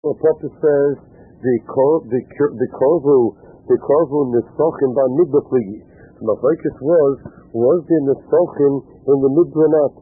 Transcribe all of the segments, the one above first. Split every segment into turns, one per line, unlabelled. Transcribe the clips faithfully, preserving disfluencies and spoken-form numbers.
The Papa says the kor the the korvu the korvu nisochim by midbar pligi. My focus was was the nisochim in the midbar not.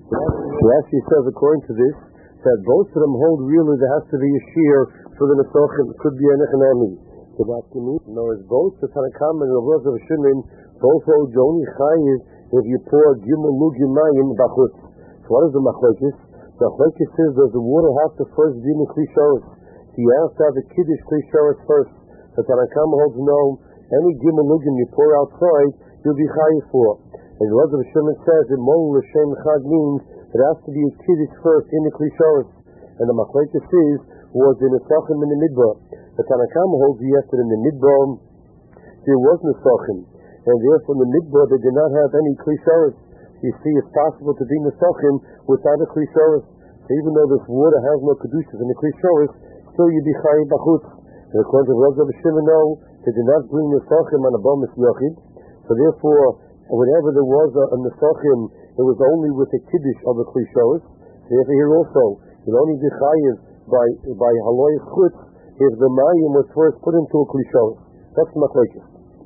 He actually says according to this that both of them hold really there has to be a shear for the nisochim. It could be an echanami. The Baskini, no, it's both the Tanakam and the Rav of Shimon both hold Joni Chayiv if you pour Gimel Lugim Mayim bachutz. So what is the machlokes? The machlokes says does the water have to first be in the Klisharos? So you have to have the Kiddush Klisharos first. The Tanakam holds no, any Gimel Lugim you pour outside, you'll be Chayiv for. And the Rav of Shimon says that Mol L'Shem Chag means it has to be a Kiddush first in the Klisharos. And the machlokes is was in the Sachim in the Midbar. The Tanakam holds yes that in the Midbar there was no Sachim. And therefore in the Midbar they did not have any Klisharos. You see, it's possible to be Nesachim without a Klisharis. So even though this water has no Kedushas in the Klisharis, still you be Chayiv Bachutz. And according to Rav Shimon, no, they did not bring Nesachim on a Bamas Yochid. So therefore, whenever there was a, a Nesachim, it was only with the Kiddush of the Klisharis. Therefore here also, you'd only be Chayiv by, by Haloy Chutz if the Mayim was first put into a Klisharis. That's the Machlekes.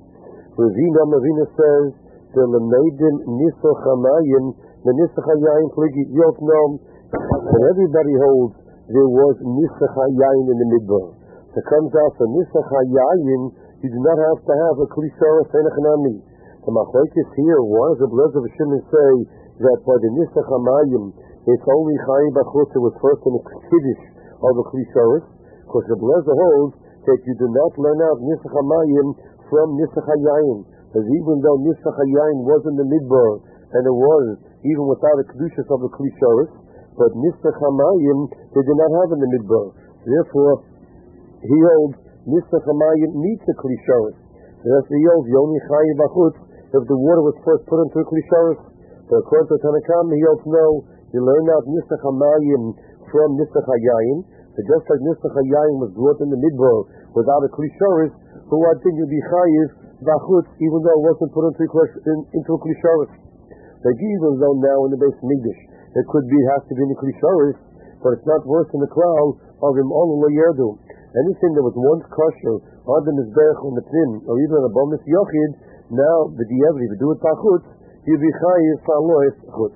Ravina Mavina says, the Lemedin Nisach Hamayim, the Nisach Hayayin Pligi Yot Nom, and everybody holds there was Nisach Hayayin in the Midbar. So it comes out for Nisach Hayayin, you do not have to have a Klisharis Enechanami. The Machlokes here, why does the Blazer of Shimon say that by the Nisach Hamayim, it's only Chayiv Bachutz, it was first in the Kiddush of the Klisharis? Because the Blazer holds that you do not learn out Nisach Hamayim from Nisach Hayayin. Because even though Nisach Hayayin was in the Midbar, and it was even without the Kedushas of the Klisharis, but Nisach Hamayim they did not have in the Midbar. Therefore, he holds Nisach Hamayim needs the Klisharis. Therefore, he holds Yoni Chayiv Bachutz if the water was first put into a Klisharis. But according to Tanakam, he holds no. You learn out Nisach Hamayim from Nisach Hayayin. So just like Nisach Hayayin was brought in the Midbar without a Klisharis, so I think you'd be Chayiv Bachutz, even though it wasn't put into a, in, into a Klisharis. Like even though now in the base Migdash, it could be, has to be in the Klisharis, but it's not worse than the cloud of him on the Yerdu. Anything that was once kosher, on the Mizbech or Matrim, or even on a Bomis Yochid, now, the Dievri, to do it Bachutz, you'd be Chayiv Falois Chutz.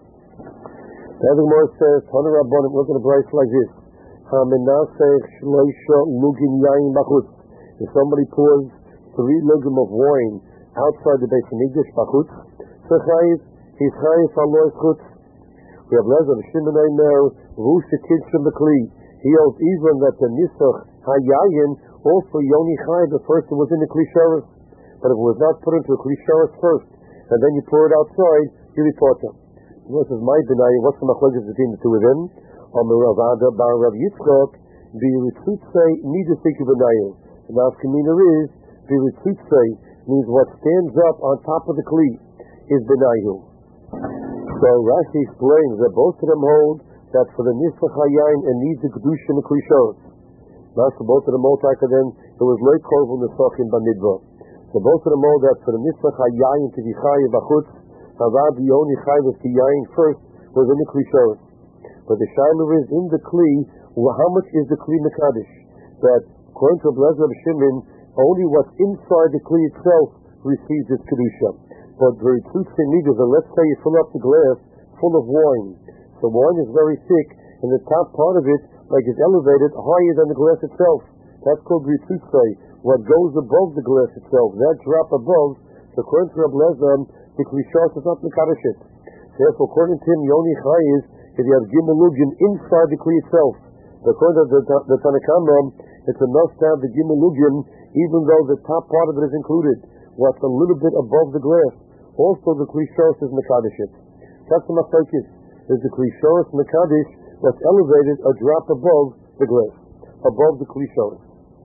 The other Gemara says, Tana Rabbanim, look at a price like this. HaMenasech Shloisha Lugin Yayin Bachutz. If somebody pours three lugim of wine outside the Beis Hamikdash Bachutz, so Chayiv, he's Chayiv Falois Chutz. We have Lezer Shimon Eimer, Rusha Kidshem Bekli. He holds even that the Nisach Hayayin also Yoni Chayiv, the first was in the Klisharis. But if it was not put into a Klisharis first, and then you pour it outside, you report them. This is my Benai, what's the machlokes between the two of them? Amar Rav Ada bar Rav Yitzchak, B'Ritzutze Nidusik Benai. The Nafkamina is, B'Ritzutze means what stands up on top of the Kli is Benaihu. So Rashi explains that both of them hold that for the Nisach Hayayin it needs the Kedusha and the Klisharos. Not for both of them hold like then it was Loi Korvu Nesachim Bamidbar. So both of them hold that for the Nisach Hayayin to be Chayiv Bachutz, Havad the only Chayiv of the Yayin first was in the Klisharos. But the Shiloh is in the Kli, well, how much is the Kli Mekadosh? That according to Blazer of Shimon, only what's inside the Kli itself receives its Kedusha. But very truth in neither, let's say you fill up the glass full of wine. The wine is very thick, and the top part of it, like is elevated higher than the glass itself. That's called Ritzutze. What goes above the glass itself, that drop above, so according to Rabbi Lezer, the Klishas is not Mekadosh it. Therefore, according to him, Yoni Chayiv, if you have Gimel Lugim inside the Kli itself. But according to the, the, the Tanakama, it's enough to have the Gimel Lugim, even though the top part of it is included. What's a little bit above the glass, also the Klishas is Mekadosh it. That's the Machlokes. Is the Klishas Mekadosh what's elevated a drop above the glass, above the Klishas.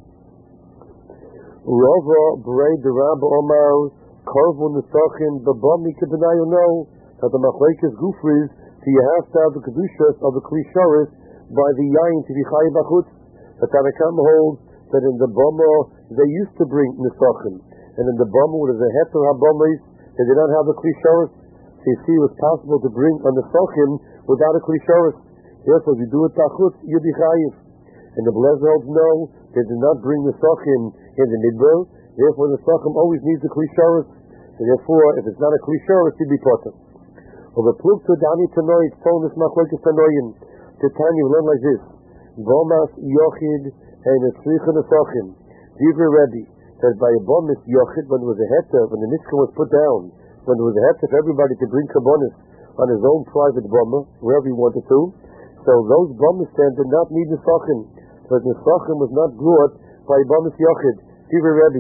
Rava Brei the Rabba Omar Karvu Nesachim Babami Kebenayu know that the Machlokes Gufri is so you have to have the Kedushas of the Klisharis by the Yayin to be Chayiv Bachutz. The Tanakam holds that in the Bama they used to bring Nesachim, and in the Bama where there's a Heter HaBamis they did not have the Klisharis. So you see it was possible to bring a Nesachim without a Klisharis. Therefore if you do it Bachutz you'll be Chayiv. And the Blazer holds no, they did not bring the Sochin in the Midbar, therefore the Sochin always needs a Klisharis, and therefore if it's not a Klisharis, he'd be potter. Over Pluk to Dani Tanoi, it's told us Machlokes Tanoim. The Tanya we learn like this: Bomas Yochid and a Tzricha Nesochin. Divrei Rebbe that by a Bomas Yochid, when there was a heter, when the Mishkan was put down, when there was a heter for everybody to bring Kabbonis on his own private bomber, wherever he wanted to, so those Bomas then did not need Nesochin, but Nesochin was not brought by Bomas Yochid. Divrei Rebbe.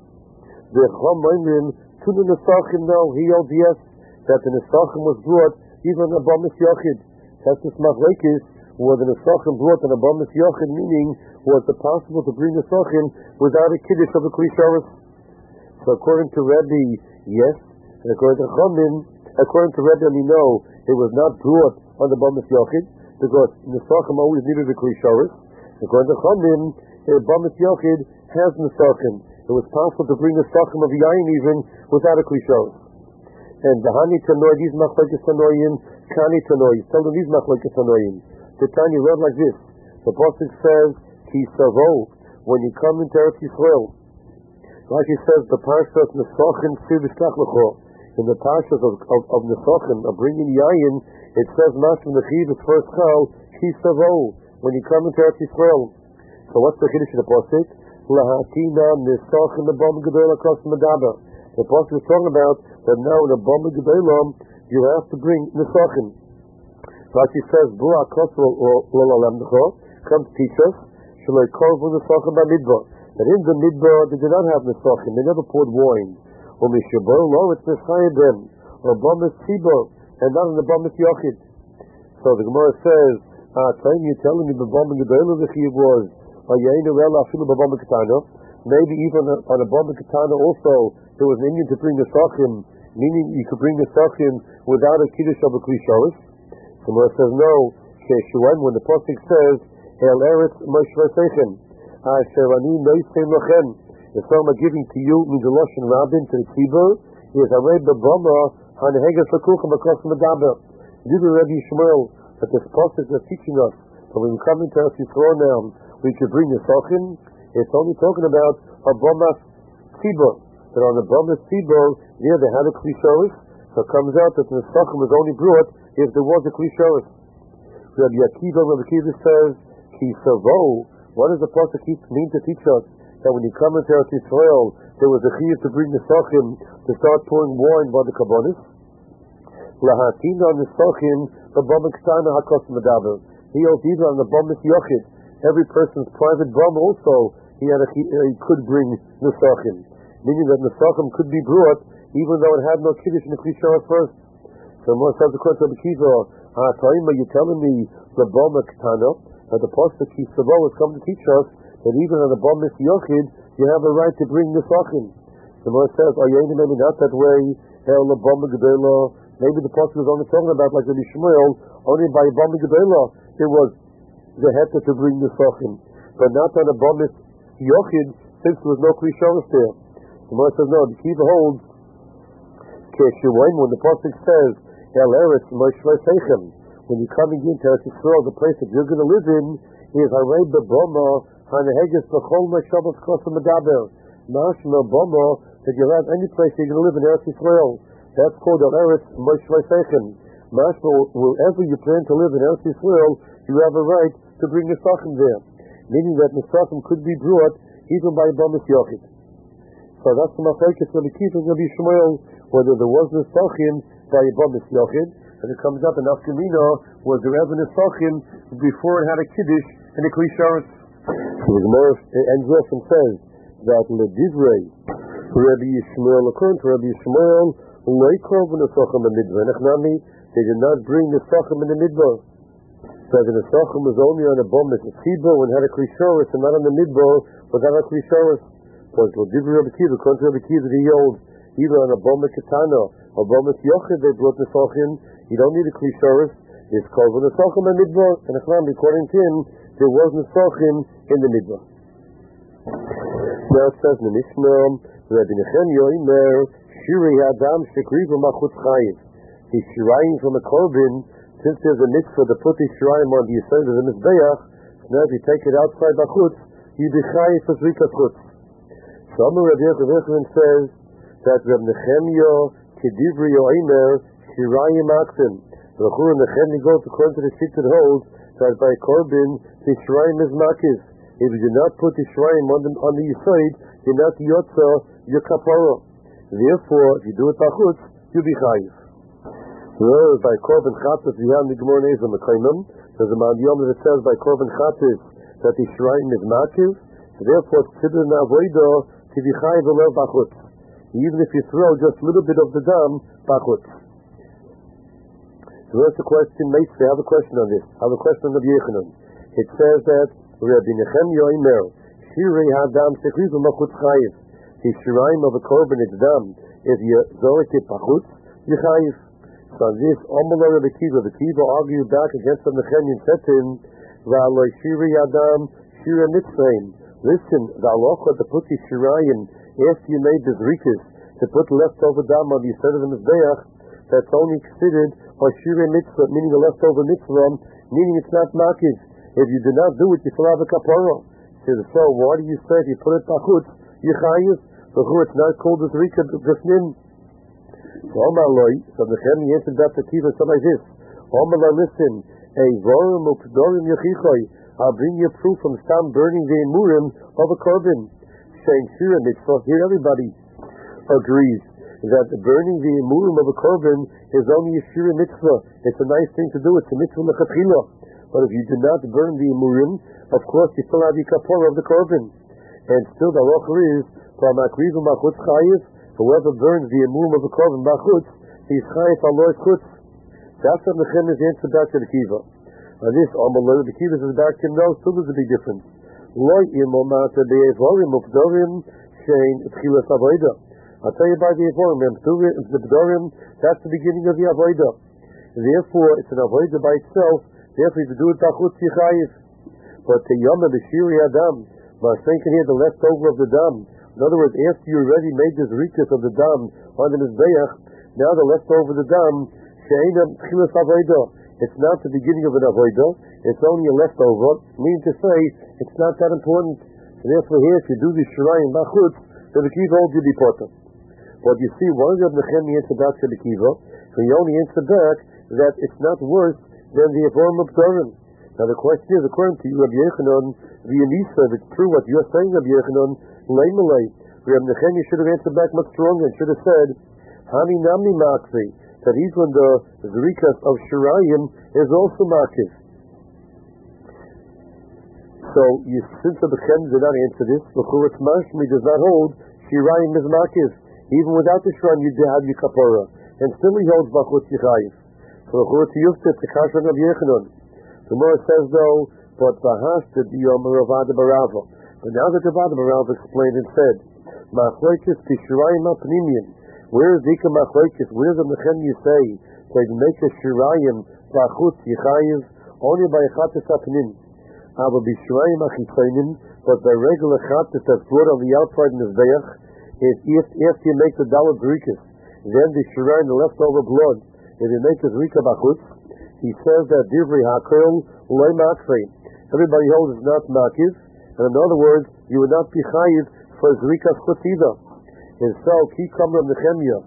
The Chom Oimrim to the Nesochin now, he holds yes, that the Nesochin was brought even on a Bomas Yochid. That's the Machlokes, where the Nesochin brought an Abomas Yochid, meaning was it possible to bring Nesochin without a Kiddush of a Klisharis? So according to Rebbe, yes, and according to Chomim, according to Rebbe, we know it was not brought on the Abomas Yochid, because Nesochin always needed a Klisharis. According to Chomim, the Abomas Yochid has Nesochin. It was possible to bring Nesochin of Yain even without a Klisharis. And the Hani Tanoi, these Machlokes Tanoim, Kani Tanoi, tell them these Machlokes Tanoim. The Tanya read like this: the Pasuk says, Ki Savo, when you come into Eretz Yisrael. Like he says, the Parshas Nesochin Tzir B'Shlach Lecho. In the Parshas of, of, of Nesochin, of bringing Yayin, it says, Mashma Nechiv, its first Chal, Ki Savo, when you come into Eretz Yisrael. So what's the Kiddush of the Pasuk? Lahatina Nesochin Abom Gedol Akos Medaba. The Pasuk is talking about that now in a Abom Gedol you have to bring Nesochin. Like he says, Bura Kosel Lolamdecho, come to teach us, Shaloi Korvu Nesochin by Midbar. That in the Midbar they did not have Nesochin, they never poured wine. Or Mishabor Lo, it's Neshayim, or Bomas Tibor, and not in the Bomas Yochid. So the Gemara says, Ah, time you're telling me the Bomas Gedol of the Chiv was, or Yainu Ela Afilu Bomas Ketana, maybe even on a Bomas Ketana also, there was an Indian to bring Nesochin, meaning you could bring Nesochin without a Kiddush of a Klisharis. The Gemara says no. Sheshuan, when the Pasuk says El Eretz Moshe Seichem, Asher Ani Noisem Lochem, the song I'm giving to you means the Lashon Rabbin to the Tzibur is Arei B'Bama Hanehegas Lakuchem Akos Medaber. Divrei Rebbe Yishmael, that this Pasuk is teaching us that when we come into Eretz Yisrael now, we could bring Nesochin. It's only talking about a Bomas Tzibur. That on the Bomas Tzibur, there they had a Klisharis, so it comes out that the Nesochin was only brought if there was a Klisharis. Rabbi Akiva, Rabbi Akiva says, Ki Savo, what does the Pasuk mean to teach us? That when you come into Eretz Yisrael, there was a chiyuv to bring Nesochin to start pouring wine by the Kabbonis. Lahatina Nesochin, the Bomas Ketana Hakos Medaber. He holds either on the Bomas Yochid. Every person's private bom also, he, had a, he, he could bring Nesochin. Meaning that Nesochin could be brought even though it had no Kiddush in the Klisharis first. So more subsequent to Rabbi Akiva, Ah, Taima, you're telling me the Bomas Ketana, that the Pasuk Ki Savo has come to teach us that even on the Bomas Yochid, you have a right to bring Nesochin. The Gemara says, oh, yeah, maybe not that way, El Bomas Gedela. Maybe the Pasuk was only talking about, like Rabbi Shmuel, only by Bomas Gedela, it was the heter to bring Nesochin. But not on the Bomas Yochid, since there was no Klisharis there. The Gemara says, no, the Kiva holds, Keshuain, when the Pasuk says, El Eretz Moshe Seichem, when you're coming into Eretz Yisrael, the place that you're going to live in is Harei B'Bama Haneheges B'Chol Meshavos Kosim Medaber. Mashma Bama, that you have any place you're going to live in Eretz Yisrael. That's called El Eretz Moshe Seichem. Mashma, wherever you plan to live in Eretz Yisrael, you have a right to bring Nesochin there. Meaning that Nesochin could be brought even by Bomas Yochid. So that's the Machlokes Rabbi Akiva and Rabbi Shmuel, whether there was Nesochin by Bomas Yochid, and it comes up in Afkamina was there ever Nesochin before it had a Kiddush and a Klisharis. So the Gemara ends off and says that Ledivrei Rabbi Yishmael, according to Rabbi Yishmael, Leikrov Nesochin in the Midbar. Nechnami, they did not bring Nesochin in the Midbar. So the Nesochin was only on a Bomas Tzibur when it had a Klisharis, and not on the Midbar without a Klisharis. But Ledivrei Rabbi Akiva, according to Rabbi Akiva, he holds either on a Bomas Ketana or Bomas Yochid they brought Nesochin. You don't need a Klisharis. It's called the Nesochin in Midbar. And according to him, there was Nesochin in the Midbar. Now it says in the Mishnah, Rabbi Nechemia Omer, Shirei Adam Shekriva Machutz Chayiv. He's shiraying from a korban, since there's a mitzvah to put the shirayim on the Yisrael of the Mizbeach, so Now if you take it outside bachutz, you be chayiv for zrikas chutz. Some Rabbi Yochanan says that Reb Nechemia kedivri yoimer shirayim aksim. The Chur Nechemia goes according to the sheet that holds that by korban the shirayim is makis. If you do not put the shirayim on the on the side, you're not yotza your kapara. Therefore, if you do it bachutz, you be chayiv. Whereas by korban chatzis we have the Gemara Nezah Mekayim. There's a man yom that says by korban chatzis that the shirayim is makis. So therefore, it's considered an avodah to be chayiv or bachutz. Even if you throw just a little bit of the dam, bachutz. So that's the question. Mates, they have a question on this. I have a question of Yechanan. It says that Rabbi Nechemia Omer shirei hadam shechrizu machutz chayiv. The shirayim of a korban is dam. If you zorik it bachutz, you chayiv. So on this, Omer Rabbi Kiva, the Kiva argued back against the Nechemia and said to him, V'aloi shirei hadam shirei mitzvayim. Listen, the halacha to put the shirayim after you made the zrikas, to put leftover dam on the side of the mizbeach, that's only considered a shirei mitzvah, meaning a leftover mitzvah, meaning it's not makis. If you do not do it, you still have a kapara. So, so why do you say if you put it bachutz, you chayiv? So it's not called the zrika b'fnim. So Omar Loi, so the Nechemia answered that to Kiva, so like this. Omar Loi, listen, a vorim ukdorim yechichoi, I'll bring you proof from Stam burning the emurim of a korban. Saying shirei mitzvah, here everybody agrees that burning the emurim of a korban is only a shirei mitzvah. It's a nice thing to do, it's a mitzvah lechatchila. But if you do not burn the emurim, of course you still have the kapara of the korban. And still the halacha is, for makrivu machutz chayiv, whoever burns the emurim of a korban machutz, he's chayiv aloi chutz. That's what Nechemia's answer back to the Kiva. On this, Amalei, the Kiva says back to him, no, still there's a big difference. Loi imomata be'evorim ufdorim shein tchilas avodah. I'll tell you about the evorim, the b'dorim, that's the beginning of the avodah. Therefore, it's an avodah by itself. Therefore, if you do it bachutz yichayiv. But the yama b'shiri adam, but thinking here the leftover of the dam. In other words, after you already made this rikas of the dam on the mizbeach, now the leftover of the dam, she'ena tchilas avodah. It's not the beginning of an avodah. It's only a leftover. Meaning to say, it's not that important. So therefore, here, if you do the shirayim bachutz, then the kiva holds you the potter. But you see, one of the Nechemia answered back to the kiva, so he only answered back that it's not worse than the avorim of Dorim. Now the question is, according to you, Rabbi Yechanan, the Elisa, if it's true what you're saying, Rabbi Yechanan, lay malay. Rabbi Nechemia should have answered back much stronger and should have said, Hani nami makzi, that even the zrikas of shirayim is also makis. So, you, since the Nechemia did not answer this, the Churetz Mashmi does not hold shirayim is makis. Even without the shirayim, you have your kapara. And still he holds bachutz yichayiv. So the Churetz Yuftet, the Kashan of Yechanan. The Gemara says though, but Vahasta b'yom Ravada Barava. But now that Ravada Barava explained and said, Machlokes b'shirayim apnimiyim. Where is Ika Machlokes? Where does the Nechemia say that you make a shirayim bachutz yichayiv only by a chatzis apnim? Ava b'shirayim achitzayim, but by regular chatzis that's brought on the outside in the zbeach, if after you make the dalad zrikas, then the shirayim, the leftover blood, if you make a zrika bachutz, he says that divrei hakel loy makfei. Everybody holds it's not makiv, and in other words, you would not be chayiv for zrikas chutz either. And so, ki kamer Nechemia.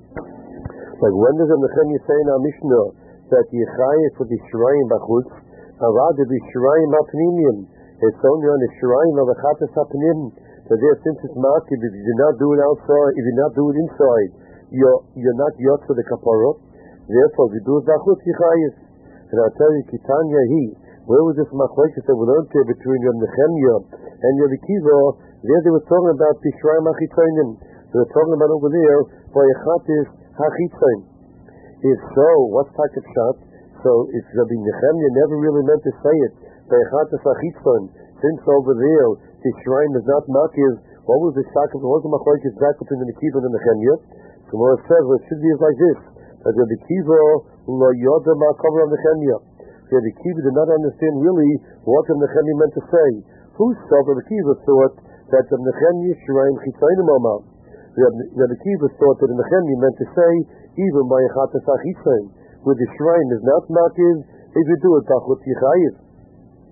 Like when does the Nechemia say in our Mishnah that you chayiv for the shirayim bachutz, avada the shirayim apnimiyim? It's only on the shirayim of a chatas apnim. So there, since it's makiv, if you do not do it outside, if you do not do it inside, you're you're not yot for the kapara. Therefore, if you do it bachutz, you chayiv. And I'll tell you, Kitanya he, where was this machlokes that we learned here between Reb Nechemia and Rabbi Kiva? There they were talking about B'shirayim Achitzonim. They were talking about over there, Vayechatis Hachitzon. If so, what's type of shot? So if Rabbi Nechemia never really meant to say it, Vayechatis Hachitzon, since over there, B'shirayim is not makiv, what was the shot? What was the machlokes back between the Kiva and the Nechemia? So what it says, well, it should be like this. That Rabbi Kiva lo yoda ma'akav Rabbi Nechemia. Rabbi Kiva did not understand really what Rabbi Nechemia meant to say. Who saw Rabbi Kiva thought that Rabbi Nechemia shirayim chitzayim omam. Rabbi Kiva thought that Rabbi Nechemia meant to say even by a chatas achitzayim, where the shirayim is not makiv, if you do it bachutz yichayiv. So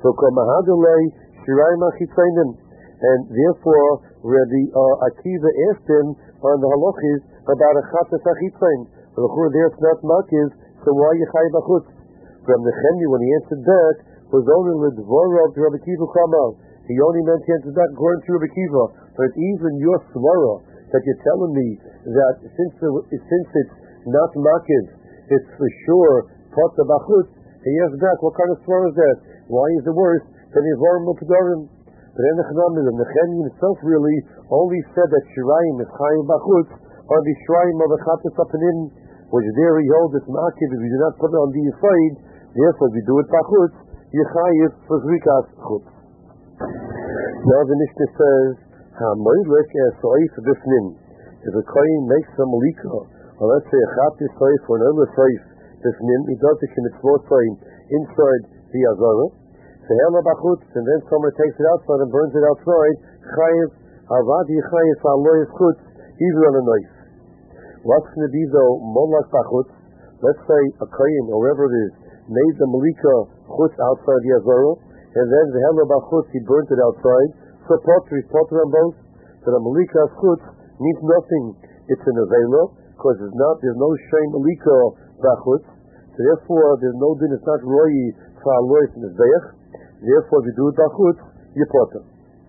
So Kamahadalei Shirayim Achitzainim. And therefore, where the uh, Akiva asked him on the halachis about a chatas achitzain, there it's not makis, so why you chay b'chutz? From the Chemni, when he answered that, was only the dvora of Rabbi Kiva Kamal. He only meant to answer that according to Rabbi Kiva. But even your svara that you're telling me that since the, since it's not makis, it's for sure pata b'chutz. He asked back, what kind of svara is that? Why is it worse than Yevarim U'Pedarim? But then the Chanam, the Nechemni himself really only said that Shirayim is Chayim Bachutz on the Shirayim of the Chatas Apanim, which there he holds it's Makiv if we do not put it on the side. Therefore, if we do it Bachutz, Yechayiv for Zrikas Chutz. Now the Mishnah says, HaMoilek Esoif Bifnim. If a Kohen makes a Malika, or let's say a Chatas Soif or an Omer Soif Bifnim, he does it in its fourth time inside the Azara. And then someone takes it outside and burns it outside. Chayiv, avadi chayiv aloyes chutz, even on a knife. What's going to be though molak bachutz? Let's say a kohen, or whoever it is, made the malika chutz outside the azara, and then the hela bachutz, he burnt it outside. So potter is potter on both. So the malika chutz means nothing. It's an avela, because there's not, there's no shame malika bachutz. So therefore, there's no din, it's not royi for aloyes in the zayach. Therefore, if you do it bachutz, you potter.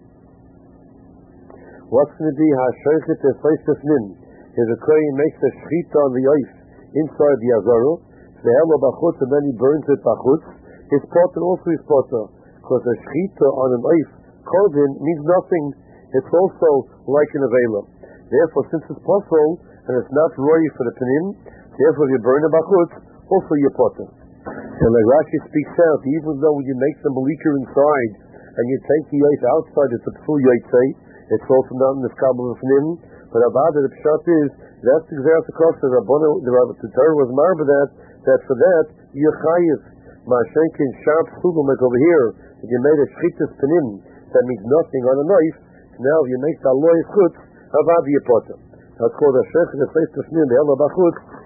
What's going to be ha'shoichet esayis b'fnim? If a kohen makes a shchita on the ice inside the azara, the hela bachutz, and then he burns it bachutz, his potter also is potter, because a shchita on an ice korban means nothing. It's also like an avela. Therefore, since it's possible and it's not roy for the panim, therefore, if you burn it bachutz, also you potter. And like Rashi speaks out, even though when you make the malika inside and you take the yaitz outside, it's a psul yaitzei, it's also not in the skabel of nim. But Avada, the pshat is, that's exactly the cost of Rabbanu, the Rabbi Torah was marba that, that for that, you're chayiv. Ma'ashenkin sharp sugum like over here, if you made a shchitas panim, that means nothing on a knife, now if you make the aloy chutz, Avada you potter. That's called a shech, the face of nim, the ela bachutz,